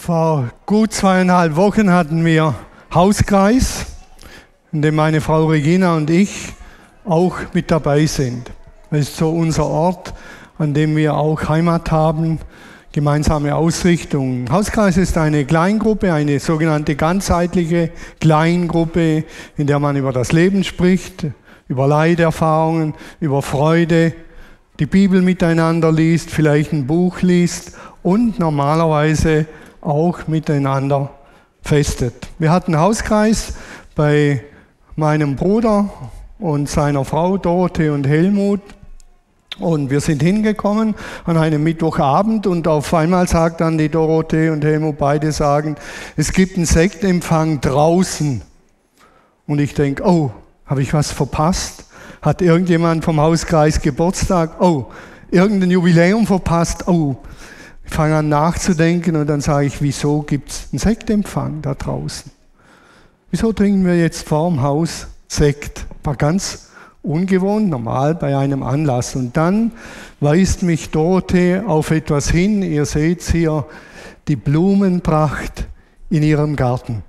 Vor gut 2,5 Wochen hatten wir Hauskreis, in dem meine Frau Regina und ich auch mit dabei sind. Das ist so unser Ort, an dem wir auch Heimat haben, gemeinsame Ausrichtung. Hauskreis ist eine Kleingruppe, eine sogenannte ganzheitliche Kleingruppe, in der man über das Leben spricht, über Leiderfahrungen, über Freude, die Bibel miteinander liest, vielleicht ein Buch liest und normalerweise auch miteinander festet. Wir hatten Hauskreis bei meinem Bruder und seiner Frau Dorothee und Helmut und wir sind hingekommen an einem Mittwochabend und auf einmal sagt dann die Dorothee und Helmut, beide sagen, es gibt einen Sektempfang draußen. Und ich denke, oh, habe ich was verpasst? Hat irgendjemand vom Hauskreis Geburtstag? Oh, irgendein Jubiläum verpasst? Oh, ich fange an nachzudenken und dann sage ich, wieso gibt es einen Sektempfang da draußen? Wieso trinken wir jetzt vorm Haus Sekt? War ganz ungewohnt, normal bei einem Anlass. Und dann weist mich Dorothee auf etwas hin. Ihr seht hier die Blumenpracht in ihrem Garten.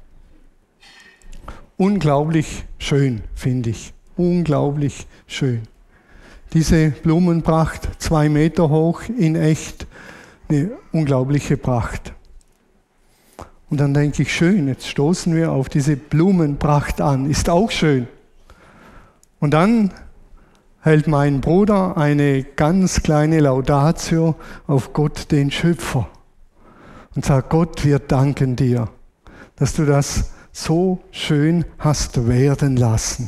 Unglaublich schön, finde ich. Unglaublich schön. Diese Blumenpracht, 2 Meter hoch in echt, eine unglaubliche Pracht. Und dann denke ich, schön, jetzt stoßen wir auf diese Blumenpracht an, ist auch schön. Und dann hält mein Bruder eine ganz kleine Laudatio auf Gott, den Schöpfer. Und sagt, Gott, wir danken dir, dass du das so schön hast werden lassen.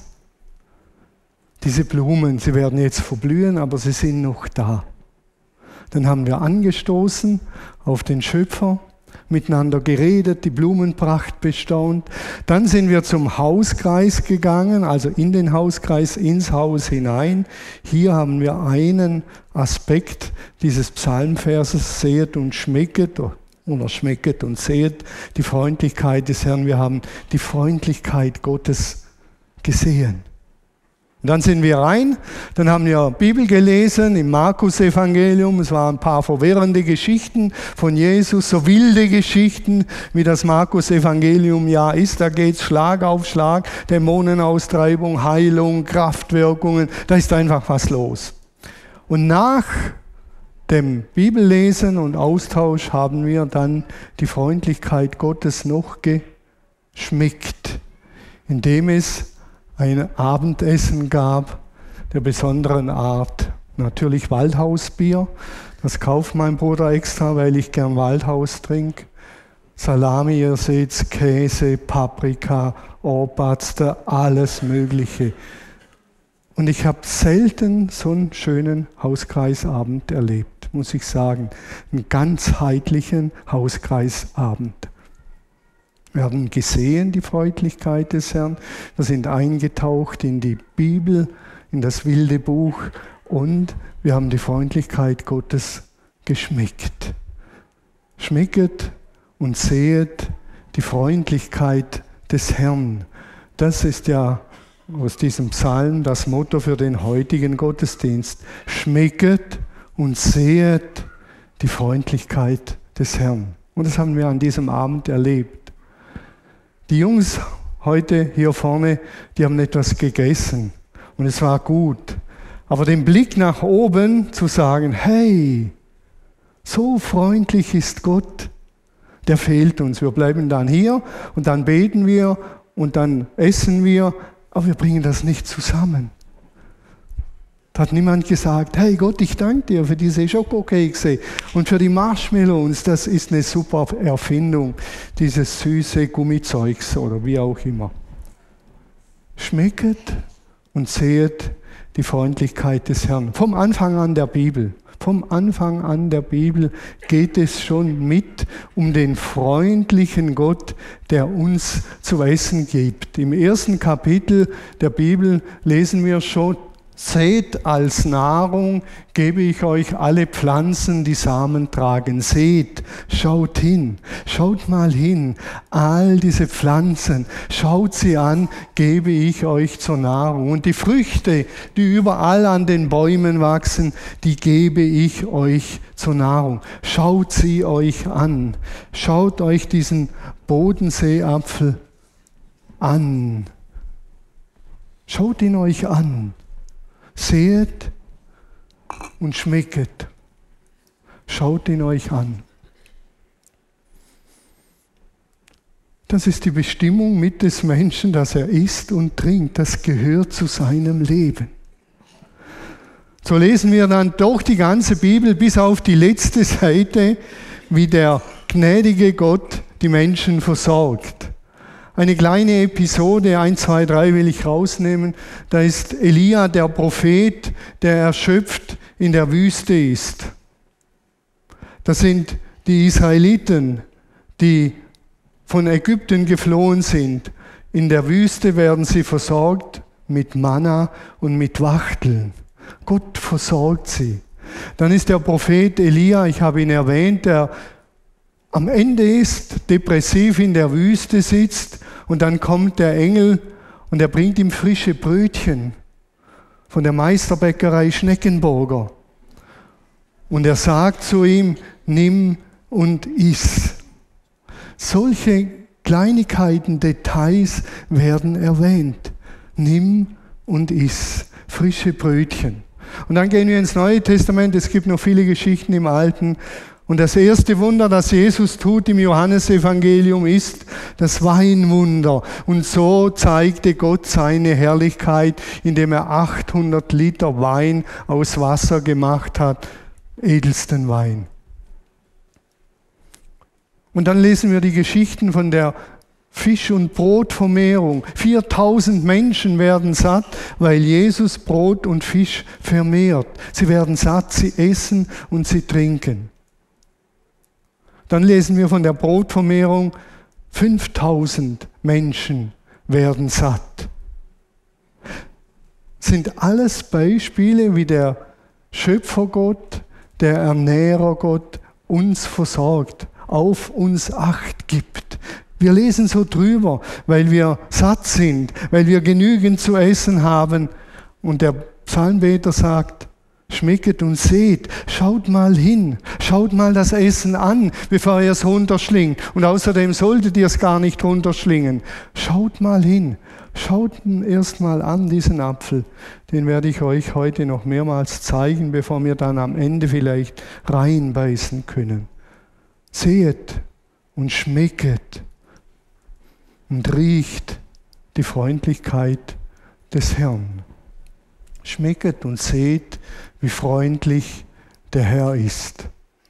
Diese Blumen, sie werden jetzt verblühen, aber sie sind noch da. Dann haben wir angestoßen auf den Schöpfer, miteinander geredet, die Blumenpracht bestaunt. Dann sind wir zum Hauskreis gegangen, also in den Hauskreis, ins Haus hinein. Hier haben wir einen Aspekt dieses Psalmverses, sehet und schmecket, oder schmecket und sehet die Freundlichkeit des Herrn. Wir haben die Freundlichkeit Gottes gesehen. Und dann sind wir rein, dann haben wir Bibel gelesen im Markus-Evangelium. Es waren ein paar verwirrende Geschichten von Jesus, so wilde Geschichten, wie das Markus-Evangelium ja ist. Da geht es Schlag auf Schlag, Dämonenaustreibung, Heilung, Kraftwirkungen, da ist einfach was los. Und nach dem Bibellesen und Austausch haben wir dann die Freundlichkeit Gottes noch geschmeckt, indem es ein Abendessen gab der besonderen Art. Natürlich Waldhausbier, das kauft mein Bruder extra, weil ich gern Waldhaus trinke. Salami, ihr seht, Käse, Paprika, Ohrpatzte, alles Mögliche. Und ich habe selten so einen schönen Hauskreisabend erlebt, muss ich sagen. Einen ganzheitlichen Hauskreisabend. Wir haben gesehen die Freundlichkeit des Herrn, wir sind eingetaucht in die Bibel, in das wilde Buch und wir haben die Freundlichkeit Gottes geschmeckt. Schmecket und sehet die Freundlichkeit des Herrn. Das ist ja aus diesem Psalm das Motto für den heutigen Gottesdienst. Schmecket und sehet die Freundlichkeit des Herrn. Und das haben wir an diesem Abend erlebt. Die Jungs heute hier vorne, die haben etwas gegessen und es war gut. Aber den Blick nach oben zu sagen, hey, so freundlich ist Gott, der fehlt uns. Wir bleiben dann hier und dann beten wir und dann essen wir, aber wir bringen das nicht zusammen. Da hat niemand gesagt, hey Gott, ich danke dir für diese Schokokekse und für die Marshmallows, das ist eine super Erfindung, dieses süße Gummizeugs oder wie auch immer. Schmecket und sehet die Freundlichkeit des Herrn. Vom Anfang an der Bibel. Vom Anfang an der Bibel geht es schon mit um den freundlichen Gott, der uns zu essen gibt. Im 1. Kapitel der Bibel lesen wir schon Seht als Nahrung, gebe ich euch alle Pflanzen, die Samen tragen. Seht, schaut hin, schaut mal hin, all diese Pflanzen, schaut sie an, gebe ich euch zur Nahrung. Und die Früchte, die überall an den Bäumen wachsen, die gebe ich euch zur Nahrung. Schaut sie euch an, schaut euch diesen Bodenseeapfel an. Schaut ihn euch an. Sehet und schmecket. Schaut ihn euch an. Das ist die Bestimmung mit des Menschen, dass er isst und trinkt. Das gehört zu seinem Leben. So lesen wir dann durch die ganze Bibel bis auf die letzte Seite, wie der gnädige Gott die Menschen versorgt. Eine kleine Episode, 1, 2, 3 will ich rausnehmen. Da ist Elia, der Prophet, der erschöpft in der Wüste ist. Das sind die Israeliten, die von Ägypten geflohen sind. In der Wüste werden sie versorgt mit Manna und mit Wachteln. Gott versorgt sie. Dann ist der Prophet Elia, ich habe ihn erwähnt, der am Ende ist, depressiv in der Wüste sitzt und dann kommt der Engel und er bringt ihm frische Brötchen von der Meisterbäckerei Schneckenburger. Und er sagt zu ihm, nimm und iss. Solche Kleinigkeiten, Details werden erwähnt. Nimm und iss. Frische Brötchen. Und dann gehen wir ins Neue Testament, es gibt noch viele Geschichten im Alten. Und das erste Wunder, das Jesus tut im Johannesevangelium, ist das Weinwunder. Und so zeigte Gott seine Herrlichkeit, indem er 800 Liter Wein aus Wasser gemacht hat, edelsten Wein. Und dann lesen wir die Geschichten von der Fisch- und Brotvermehrung. 4000 Menschen werden satt, weil Jesus Brot und Fisch vermehrt. Sie werden satt, sie essen und sie trinken. Dann lesen wir von der Brotvermehrung, 5000 Menschen werden satt. Sind alles Beispiele, wie der Schöpfergott, der Ernährergott uns versorgt, auf uns Acht gibt. Wir lesen so drüber, weil wir satt sind, weil wir genügend zu essen haben. Und der Psalmbeter sagt, schmecket und seht, schaut mal hin, schaut mal das Essen an, bevor ihr es runterschlingt. Und außerdem solltet ihr es gar nicht runterschlingen. Schaut mal hin, schaut erst mal an diesen Apfel. Den werde ich euch heute noch mehrmals zeigen, bevor wir dann am Ende vielleicht reinbeißen können. Seht und schmecket und riecht die Freundlichkeit des Herrn. Schmecket und seht, wie freundlich der Herr ist.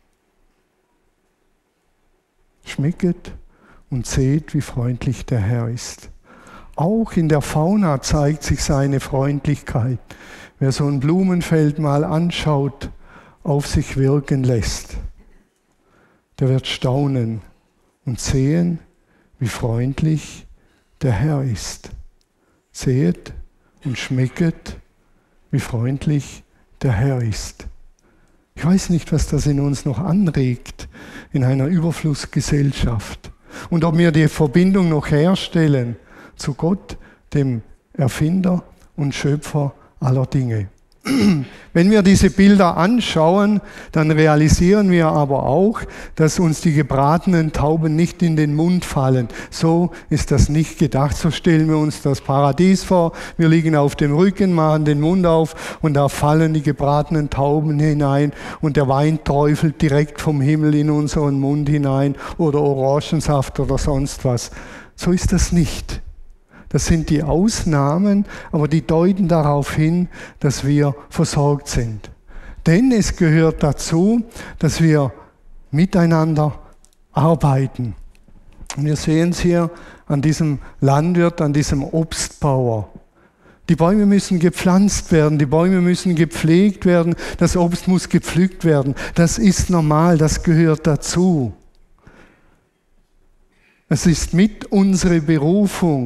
Schmecket und seht, wie freundlich der Herr ist. Auch in der Fauna zeigt sich seine Freundlichkeit. Wer so ein Blumenfeld mal anschaut, auf sich wirken lässt, der wird staunen und sehen, wie freundlich der Herr ist. Seht und schmecket, wie freundlich der Herr ist. Ich weiß nicht, was das in uns noch anregt, in einer Überflussgesellschaft. Und ob wir die Verbindung noch herstellen zu Gott, dem Erfinder und Schöpfer aller Dinge. Wenn wir diese Bilder anschauen, dann realisieren wir aber auch, dass uns die gebratenen Tauben nicht in den Mund fallen. So ist das nicht gedacht. So stellen wir uns das Paradies vor. Wir liegen auf dem Rücken, machen den Mund auf und da fallen die gebratenen Tauben hinein und der Wein träufelt direkt vom Himmel in unseren Mund hinein oder Orangensaft oder sonst was. So ist das nicht. Das sind die Ausnahmen, aber die deuten darauf hin, dass wir versorgt sind. Denn es gehört dazu, dass wir miteinander arbeiten. Und wir sehen es hier an diesem Landwirt, an diesem Obstbauer. Die Bäume müssen gepflanzt werden, die Bäume müssen gepflegt werden, das Obst muss gepflückt werden. Das ist normal, das gehört dazu. Es ist mit unserer Berufung,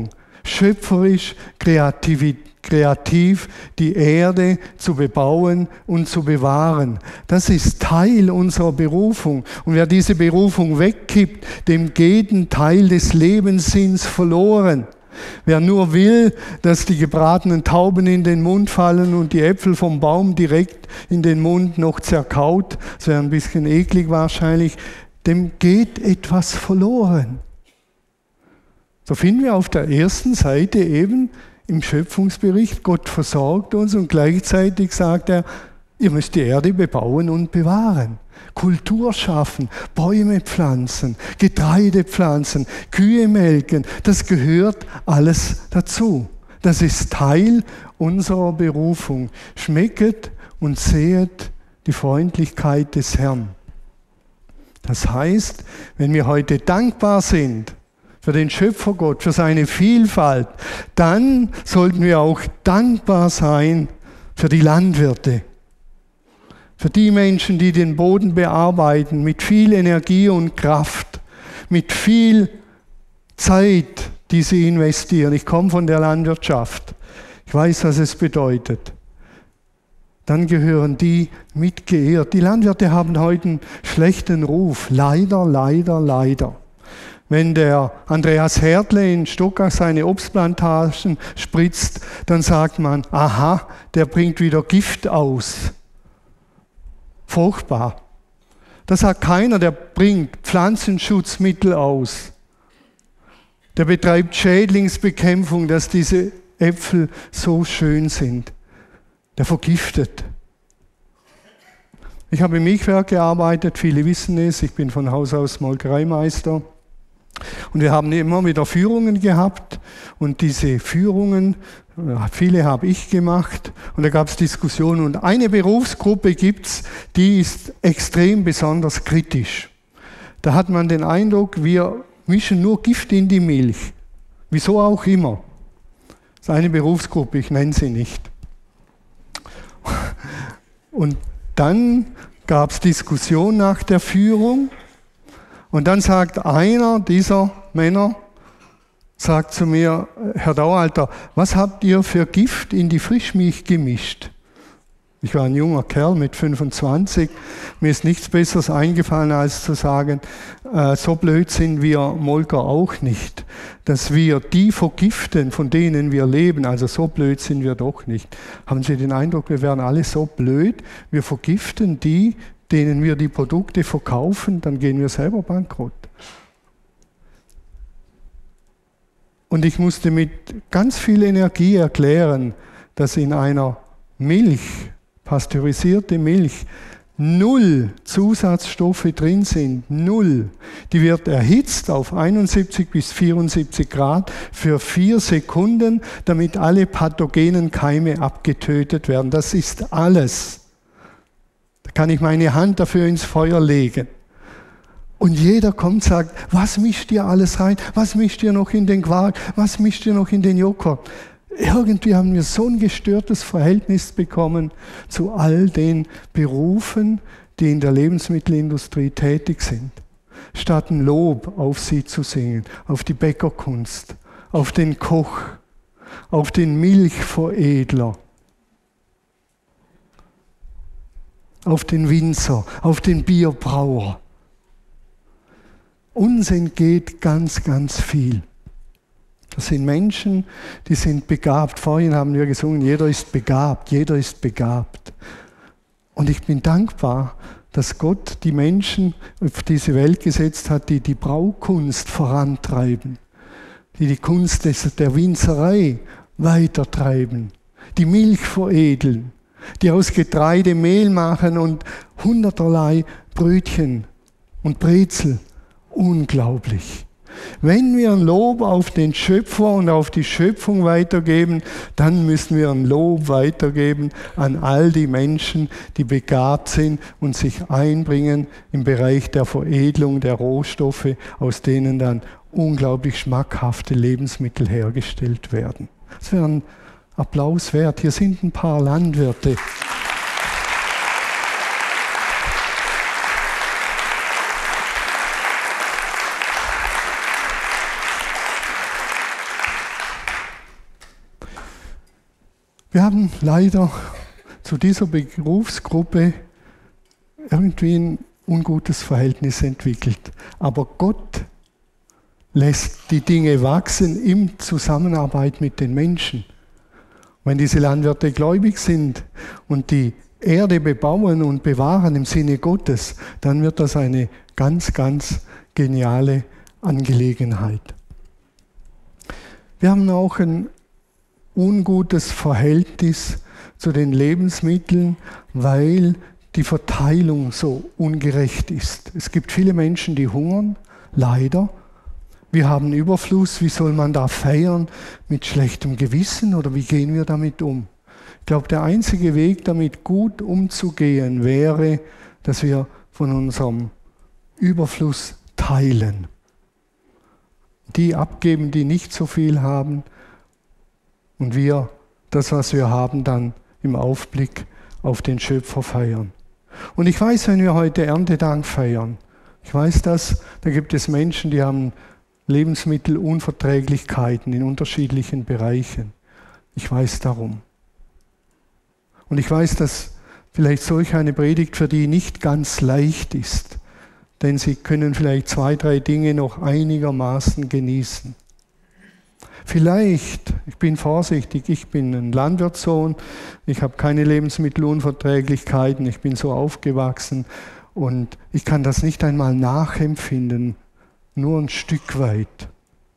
schöpferisch, kreativ die Erde zu bebauen und zu bewahren. Das ist Teil unserer Berufung. Und wer diese Berufung wegkippt, dem geht ein Teil des Lebenssinns verloren. Wer nur will, dass die gebratenen Tauben in den Mund fallen und die Äpfel vom Baum direkt in den Mund noch zerkaut, das wäre ein bisschen eklig wahrscheinlich, dem geht etwas verloren. So finden wir auf der ersten Seite eben im Schöpfungsbericht, Gott versorgt uns und gleichzeitig sagt er, ihr müsst die Erde bebauen und bewahren. Kultur schaffen, Bäume pflanzen, Getreide pflanzen, Kühe melken, das gehört alles dazu. Das ist Teil unserer Berufung. Schmecket und sehet die Freundlichkeit des Herrn. Das heißt, wenn wir heute dankbar sind für den Schöpfergott, für seine Vielfalt, dann sollten wir auch dankbar sein für die Landwirte. Für die Menschen, die den Boden bearbeiten, mit viel Energie und Kraft, mit viel Zeit, die sie investieren. Ich komme von der Landwirtschaft. Ich weiß, was es bedeutet. Dann gehören die mitgeehrt. Die Landwirte haben heute einen schlechten Ruf. Leider, leider, leider. Wenn der Andreas Hertle in Stockach seine Obstplantagen spritzt, dann sagt man, aha, der bringt wieder Gift aus. Furchtbar. Das sagt keiner, der bringt Pflanzenschutzmittel aus. Der betreibt Schädlingsbekämpfung, dass diese Äpfel so schön sind. Der vergiftet. Ich habe im Milchwerk gearbeitet, viele wissen es, ich bin von Haus aus Molkereimeister. Und wir haben immer wieder Führungen gehabt und diese Führungen, viele habe ich gemacht und da gab es Diskussionen und eine Berufsgruppe gibt es, die ist extrem besonders kritisch. Da hat man den Eindruck, wir mischen nur Gift in die Milch. Wieso auch immer. Das ist eine Berufsgruppe, ich nenne sie nicht. Und dann gab es Diskussion nach der Führung. Und dann sagt einer dieser Männer, sagt zu mir, Herr Daualter, was habt ihr für Gift in die Frischmilch gemischt? Ich war ein junger Kerl mit 25, mir ist nichts Besseres eingefallen, als zu sagen, so blöd sind wir Molker auch nicht, dass wir die vergiften, von denen wir leben, also so blöd sind wir doch nicht. Haben Sie den Eindruck, wir wären alle so blöd, wir vergiften die, denen wir die Produkte verkaufen, dann gehen wir selber bankrott. Und ich musste mit ganz viel Energie erklären, dass in einer Milch, pasteurisierte Milch, 0 Zusatzstoffe drin sind, 0. Die wird erhitzt auf 71 bis 74 Grad für 4 Sekunden, damit alle pathogenen Keime abgetötet werden. Das ist alles. Da kann ich meine Hand dafür ins Feuer legen. Und jeder kommt und sagt, was mischt ihr alles rein? Was mischt ihr noch in den Quark? Was mischt ihr noch in den Joghurt? Irgendwie haben wir so ein gestörtes Verhältnis bekommen zu all den Berufen, die in der Lebensmittelindustrie tätig sind. Statt ein Lob auf sie zu singen, auf die Bäckerkunst, auf den Koch, auf den Milchveredler, auf den Winzer, auf den Bierbrauer. Uns entgeht ganz, ganz viel. Das sind Menschen, die sind begabt. Vorhin haben wir gesungen, jeder ist begabt, jeder ist begabt. Und ich bin dankbar, dass Gott die Menschen auf diese Welt gesetzt hat, die die Braukunst vorantreiben, die die Kunst der Winzerei weitertreiben, die Milch veredeln, die aus Getreide Mehl machen und hunderterlei Brötchen und Brezel. Unglaublich. Wenn wir ein Lob auf den Schöpfer und auf die Schöpfung weitergeben, dann müssen wir ein Lob weitergeben an all die Menschen, die begabt sind und sich einbringen im Bereich der Veredelung der Rohstoffe, aus denen dann unglaublich schmackhafte Lebensmittel hergestellt werden. Das wäre ein Applaus wert. Hier sind ein paar Landwirte. Wir haben leider zu dieser Berufsgruppe irgendwie ein ungutes Verhältnis entwickelt. Aber Gott lässt die Dinge wachsen in Zusammenarbeit mit den Menschen. Wenn diese Landwirte gläubig sind und die Erde bebauen und bewahren im Sinne Gottes, dann wird das eine ganz, ganz geniale Angelegenheit. Wir haben auch ein ungutes Verhältnis zu den Lebensmitteln, weil die Verteilung so ungerecht ist. Es gibt viele Menschen, die hungern, leider. Wir haben Überfluss, wie soll man da feiern? Mit schlechtem Gewissen oder wie gehen wir damit um? Ich glaube, der einzige Weg, damit gut umzugehen, wäre, dass wir von unserem Überfluss teilen. Die abgeben, die nicht so viel haben, und wir das, was wir haben, dann im Aufblick auf den Schöpfer feiern. Und ich weiß, wenn wir heute Erntedank feiern, ich weiß das, da gibt es Menschen, die haben Lebensmittelunverträglichkeiten in unterschiedlichen Bereichen. Ich weiß darum. Und ich weiß, dass vielleicht solch eine Predigt für die nicht ganz leicht ist, denn sie können vielleicht 2, 3 Dinge noch einigermaßen genießen. Vielleicht, ich bin vorsichtig, ich bin ein Landwirtssohn, ich habe keine Lebensmittelunverträglichkeiten, ich bin so aufgewachsen und ich kann das nicht einmal nachempfinden, nur ein Stück weit.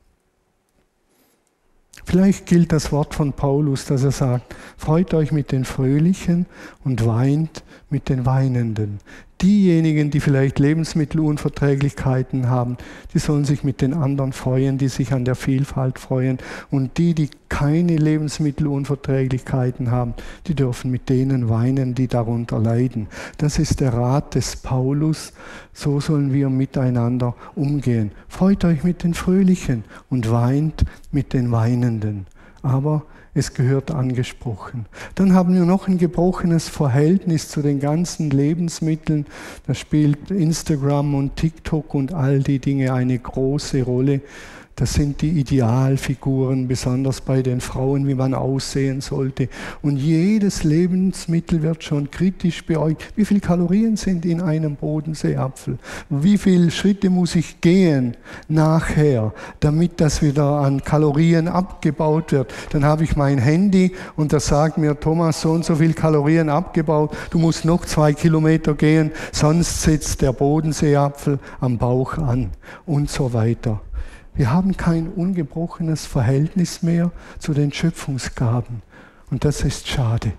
Vielleicht gilt das Wort von Paulus, dass er sagt, freut euch mit den Fröhlichen und weint mit den Weinenden. Diejenigen, die vielleicht Lebensmittelunverträglichkeiten haben, die sollen sich mit den anderen freuen, die sich an der Vielfalt freuen. Und die, die keine Lebensmittelunverträglichkeiten haben, die dürfen mit denen weinen, die darunter leiden. Das ist der Rat des Paulus. So sollen wir miteinander umgehen. Freut euch mit den Fröhlichen und weint mit den Weinenden. Aber es gehört angesprochen. Dann haben wir noch ein gebrochenes Verhältnis zu den ganzen Lebensmitteln. Da spielt Instagram und TikTok und all die Dinge eine große Rolle. Das sind die Idealfiguren, besonders bei den Frauen, wie man aussehen sollte. Und jedes Lebensmittel wird schon kritisch beäugt. Wie viele Kalorien sind in einem Bodenseeapfel? Wie viele Schritte muss ich gehen nachher, damit das wieder an Kalorien abgebaut wird? Dann habe ich mein Handy und das sagt mir, Thomas, so und so viel Kalorien abgebaut. Du musst noch 2 Kilometer gehen, sonst sitzt der Bodenseeapfel am Bauch an und so weiter. Wir haben kein ungebrochenes Verhältnis mehr zu den Schöpfungsgaben. Und das ist schade.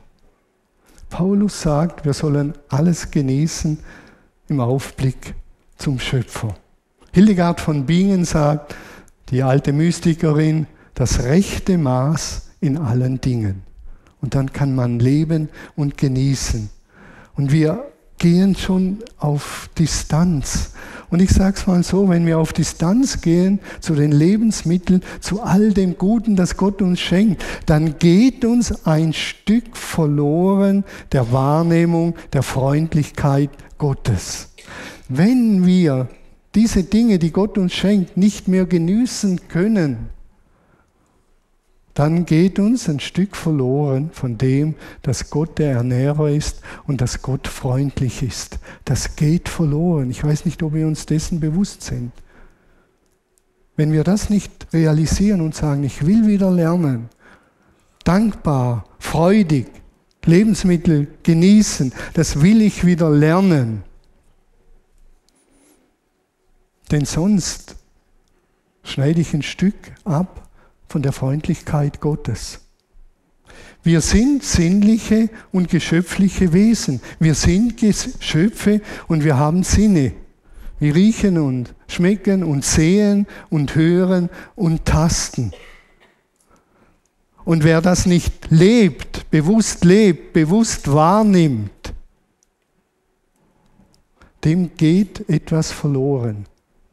Paulus sagt, wir sollen alles genießen im Aufblick zum Schöpfer. Hildegard von Bingen sagt, die alte Mystikerin, das rechte Maß in allen Dingen. Und dann kann man leben und genießen. Und wir gehen schon auf Distanz. Und ich sage es mal so, wenn wir auf Distanz gehen zu den Lebensmitteln, zu all dem Guten, das Gott uns schenkt, dann geht uns ein Stück verloren der Wahrnehmung, der Freundlichkeit Gottes. Wenn wir diese Dinge, die Gott uns schenkt, nicht mehr genießen können, dann geht uns ein Stück verloren von dem, dass Gott der Ernährer ist und dass Gott freundlich ist. Das geht verloren. Ich weiß nicht, ob wir uns dessen bewusst sind. Wenn wir das nicht realisieren und sagen, ich will wieder lernen, dankbar, freudig, Lebensmittel genießen, das will ich wieder lernen. Denn sonst schneide ich ein Stück ab von der Freundlichkeit Gottes. Wir sind sinnliche und geschöpfliche Wesen. Wir sind Geschöpfe und wir haben Sinne. Wir riechen und schmecken und sehen und hören und tasten. Und wer das nicht lebt, bewusst wahrnimmt, dem geht etwas verloren.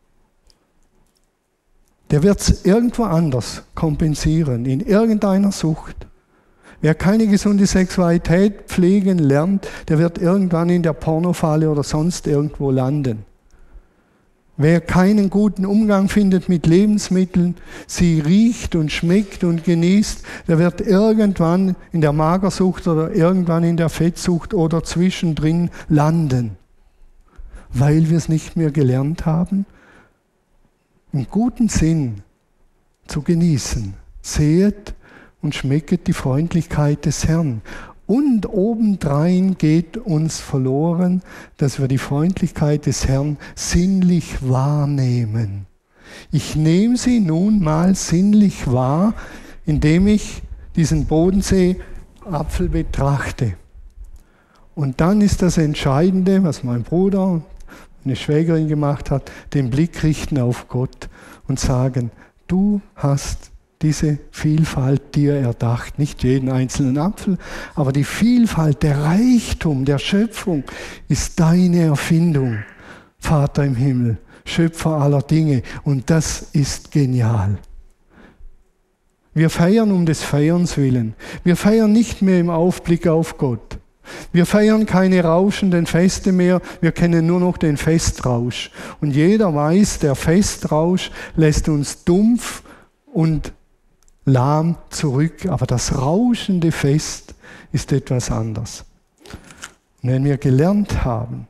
Der wird es irgendwo anders kompensieren, in irgendeiner Sucht. Wer keine gesunde Sexualität pflegen lernt, der wird irgendwann in der Pornofalle oder sonst irgendwo landen. Wer keinen guten Umgang findet mit Lebensmitteln, sie riecht und schmeckt und genießt, der wird irgendwann in der Magersucht oder irgendwann in der Fettsucht oder zwischendrin landen, weil wir es nicht mehr gelernt haben, im guten Sinn zu genießen. Sehet und schmecket die Freundlichkeit des Herrn. Und obendrein geht uns verloren, dass wir die Freundlichkeit des Herrn sinnlich wahrnehmen. Ich nehme sie nun mal sinnlich wahr, indem ich diesen Bodensee-Apfel betrachte. Und dann ist das Entscheidende, was mein Bruder, meine Schwägerin gemacht hat, den Blick richten auf Gott und sagen, du hast diese Vielfalt dir erdacht, nicht jeden einzelnen Apfel, aber die Vielfalt, der Reichtum der Schöpfung ist deine Erfindung, Vater im Himmel, Schöpfer aller Dinge, und das ist genial. Wir feiern um des Feierns willen. Wir feiern nicht mehr im Aufblick auf Gott. Wir feiern keine rauschenden Feste mehr, wir kennen nur noch den Festrausch. Und jeder weiß, der Festrausch lässt uns dumpf und lahm zurück, aber das rauschende Fest ist etwas anderes. Und wenn wir gelernt haben,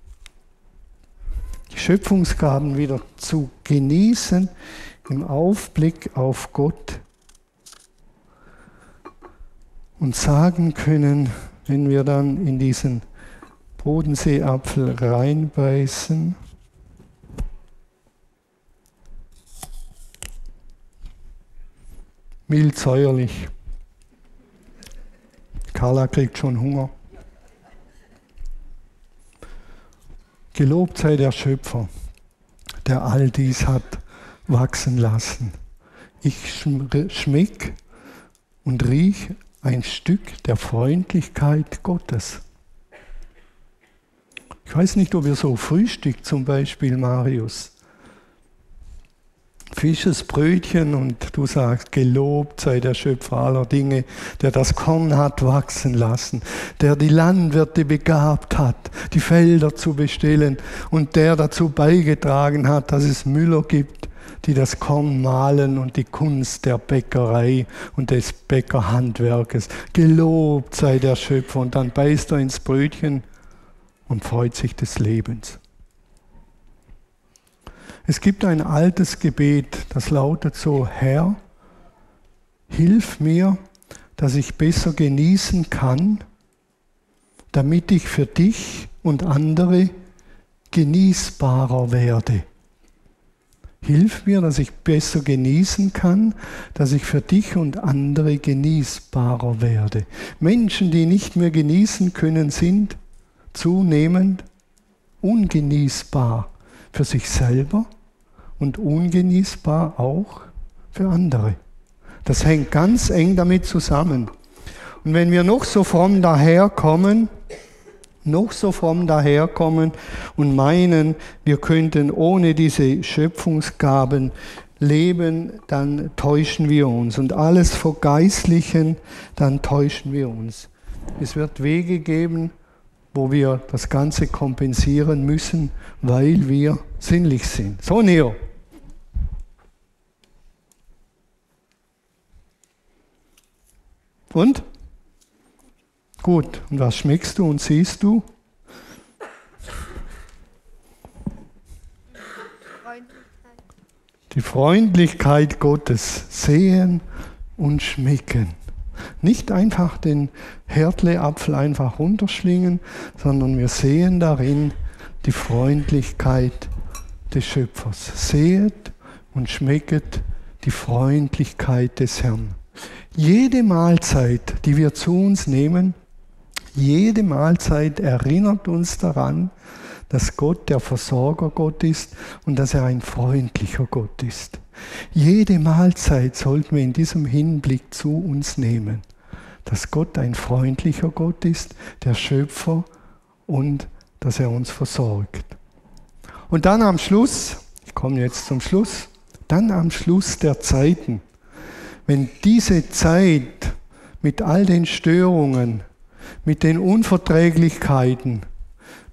die Schöpfungsgaben wieder zu genießen im Aufblick auf Gott und sagen können, wenn wir dann in diesen Bodenseeapfel reinbeißen, mild säuerlich. Carla kriegt schon Hunger. Gelobt sei der Schöpfer, der all dies hat wachsen lassen. Ich schmeck und riech ein Stück der Freundlichkeit Gottes. Ich weiß nicht, ob ihr so frühstückt, zum Beispiel Marius. Fisches Brötchen und du sagst, gelobt sei der Schöpfer aller Dinge, der das Korn hat wachsen lassen, der die Landwirte begabt hat, die Felder zu bestellen und der dazu beigetragen hat, dass es Müller gibt, die das Korn mahlen und die Kunst der Bäckerei und des Bäckerhandwerkes. Gelobt sei der Schöpfer, und dann beißt er ins Brötchen und freut sich des Lebens. Es gibt ein altes Gebet, das lautet so: Herr, hilf mir, dass ich besser genießen kann, damit ich für dich und andere genießbarer werde. Hilf mir, dass ich besser genießen kann, dass ich für dich und andere genießbarer werde. Menschen, die nicht mehr genießen können, sind zunehmend ungenießbar für sich selber und ungenießbar auch für andere. Das hängt ganz eng damit zusammen. Und wenn wir noch so fromm daherkommen und meinen, wir könnten ohne diese Schöpfungsgaben leben, dann täuschen wir uns. Und alles vergeistlichen, dann täuschen wir uns. Es wird Wege geben, wo wir das Ganze kompensieren müssen, weil wir sinnlich sind. So, Neo. Und? Gut. Und was schmeckst du und siehst du? Die Freundlichkeit Gottes sehen und schmecken. Nicht einfach den Härtleapfel einfach runterschlingen, sondern wir sehen darin die Freundlichkeit des Schöpfers. Sehet und schmecket die Freundlichkeit des Herrn. Jede Mahlzeit, die wir zu uns nehmen, jede Mahlzeit erinnert uns daran, dass Gott der Versorger Gott ist und dass er ein freundlicher Gott ist. Jede Mahlzeit sollten wir in diesem Hinblick zu uns nehmen, dass Gott ein freundlicher Gott ist, der Schöpfer, und dass er uns versorgt. Und dann am Schluss, ich komme jetzt zum Schluss, dann am Schluss der Zeiten, wenn diese Zeit mit all den Störungen, mit den Unverträglichkeiten,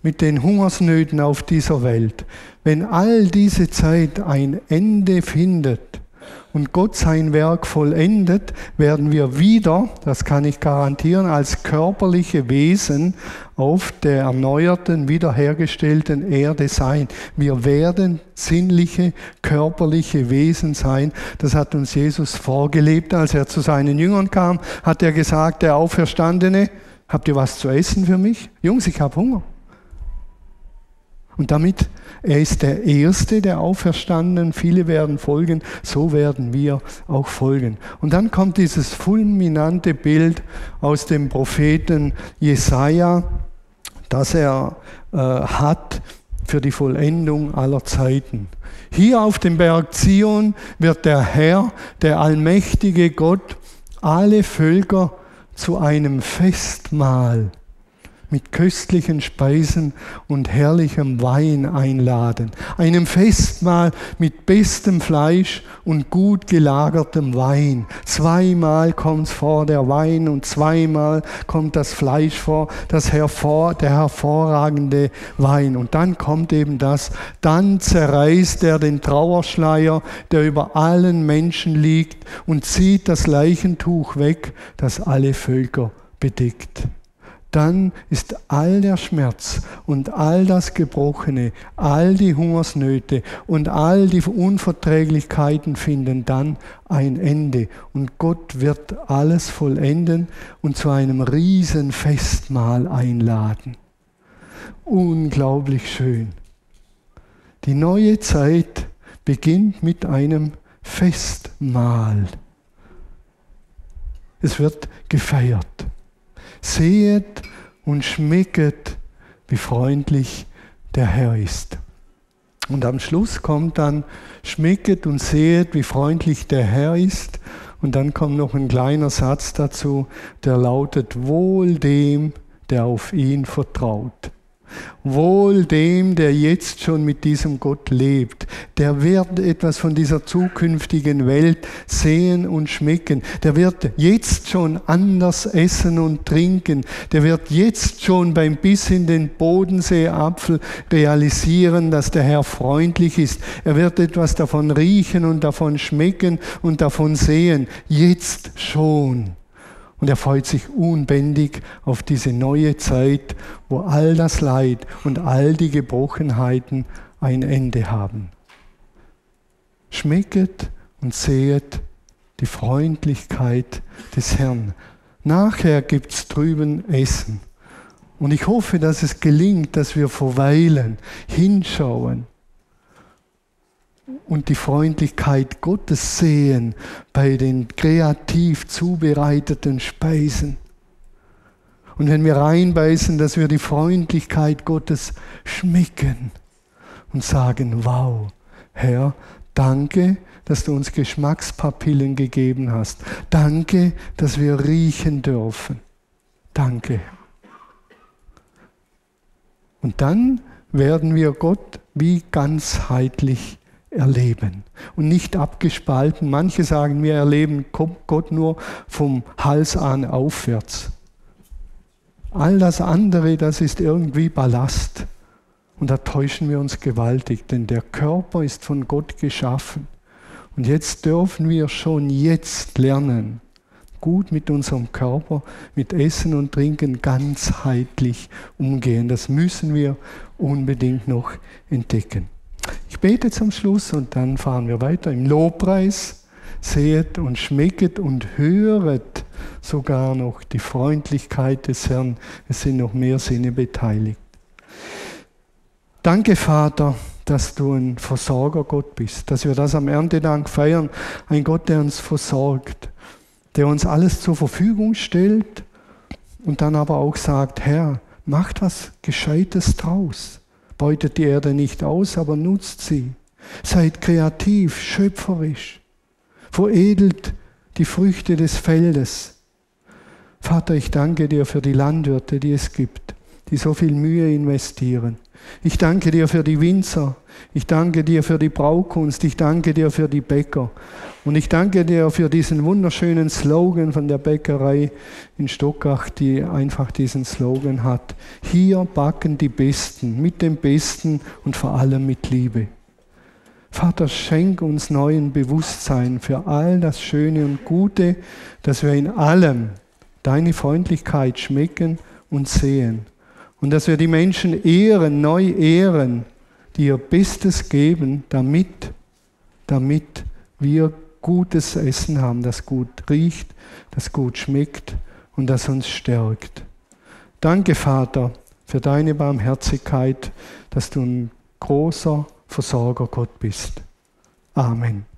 mit den Hungersnöten auf dieser Welt, wenn all diese Zeit ein Ende findet und Gott sein Werk vollendet, werden wir wieder, das kann ich garantieren, als körperliche Wesen auf der erneuerten, wiederhergestellten Erde sein. Wir werden sinnliche, körperliche Wesen sein. Das hat uns Jesus vorgelebt. Als er zu seinen Jüngern kam, hat er gesagt, der Auferstandene, habt ihr was zu essen für mich? Jungs, ich habe Hunger. Und damit, er ist der Erste, der Auferstandenen, viele werden folgen, so werden wir auch folgen. Und dann kommt dieses fulminante Bild aus dem Propheten Jesaja, das er hat für die Vollendung aller Zeiten. Hier auf dem Berg Zion wird der Herr, der allmächtige Gott, alle Völker zu einem Festmahl mit köstlichen Speisen und herrlichem Wein einladen. Einem Festmahl mit bestem Fleisch und gut gelagertem Wein. Zweimal kommt es vor, der Wein, und zweimal kommt das Fleisch vor, der hervorragende Wein. Und dann kommt eben das, dann zerreißt er den Trauerschleier, der über allen Menschen liegt, und zieht das Leichentuch weg, das alle Völker bedeckt. Dann ist all der Schmerz und all das Gebrochene, all die Hungersnöte und all die Unverträglichkeiten finden dann ein Ende. Und Gott wird alles vollenden und zu einem riesen Festmahl einladen. Unglaublich schön. Die neue Zeit beginnt mit einem Festmahl. Es wird gefeiert. Sehet und schmecket, wie freundlich der Herr ist. Und am Schluss kommt dann, schmecket und sehet, wie freundlich der Herr ist. Und dann kommt noch ein kleiner Satz dazu, der lautet, wohl dem, der auf ihn vertraut. Wohl dem, der jetzt schon mit diesem Gott lebt. Der wird etwas von dieser zukünftigen Welt sehen und schmecken. Der wird jetzt schon anders essen und trinken. Der wird jetzt schon beim Biss in den Bodenseeapfel realisieren, dass der Herr freundlich ist. Er wird etwas davon riechen und davon schmecken und davon sehen. Jetzt schon. Und er freut sich unbändig auf diese neue Zeit, wo all das Leid und all die Gebrochenheiten ein Ende haben. Schmecket und sehet die Freundlichkeit des Herrn. Nachher gibt es drüben Essen. Und ich hoffe, dass es gelingt, dass wir verweilen, hinschauen und die Freundlichkeit Gottes sehen bei den kreativ zubereiteten Speisen. Und wenn wir reinbeißen, dass wir die Freundlichkeit Gottes schmecken und sagen, wow, Herr, danke, dass du uns Geschmackspapillen gegeben hast. Danke, dass wir riechen dürfen. Danke. Und dann werden wir Gott wie ganzheitlich erleben und nicht abgespalten. Manche sagen, wir erleben Gott nur vom Hals an aufwärts. All das andere, das ist irgendwie Ballast. Und da täuschen wir uns gewaltig, denn der Körper ist von Gott geschaffen. Und jetzt dürfen wir schon jetzt lernen, gut mit unserem Körper, mit Essen und Trinken ganzheitlich umgehen. Das müssen wir unbedingt noch entdecken. Ich bete zum Schluss und dann fahren wir weiter im Lobpreis. Sehet und schmecket und höret sogar noch die Freundlichkeit des Herrn. Es sind noch mehr Sinne beteiligt. Danke, Vater, dass du ein Versorgergott bist, dass wir das am Erntedank feiern. Ein Gott, der uns versorgt, der uns alles zur Verfügung stellt und dann aber auch sagt, Herr, macht was Gescheites draus. Beutet die Erde nicht aus, aber nutzt sie. Seid kreativ, schöpferisch. Veredelt die Früchte des Feldes. Vater, ich danke dir für die Landwirte, die es gibt, die so viel Mühe investieren. Ich danke dir für die Winzer. Ich danke dir für die Braukunst. Ich danke dir für die Bäcker. Und ich danke dir für diesen wunderschönen Slogan von der Bäckerei in Stockach, die einfach diesen Slogan hat. Hier backen die Besten, mit dem Besten und vor allem mit Liebe. Vater, schenk uns neuen Bewusstsein für all das Schöne und Gute, dass wir in allem deine Freundlichkeit schmecken und sehen. Und dass wir die Menschen ehren, neu ehren, die ihr Bestes geben, damit wir gutes Essen haben, das gut riecht, das gut schmeckt und das uns stärkt. Danke, Vater, für deine Barmherzigkeit, dass du ein großer Versorger Gott bist. Amen.